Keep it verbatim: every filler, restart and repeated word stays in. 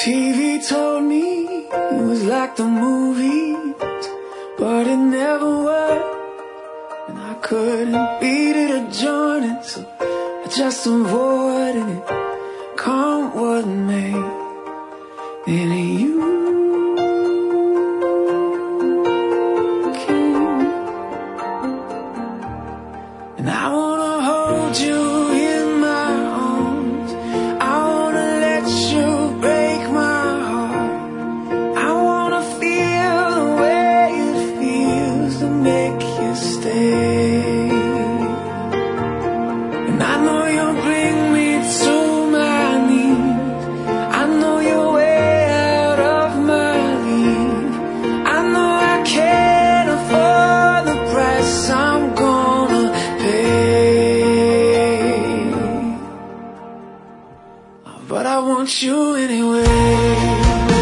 T V told me it was like the movies, but it never worked, and I couldn't beat it or join it, so I just avoided it. Come what may, then you came, and I wanna hold you in my arms. I wanna let you break my heart. I wanna feel the way it feels to make you stay. And I know you'll bring me to my knees. I know you're way out of my league. I know I can't afford the price I'm gonna pay, but I want you anyway.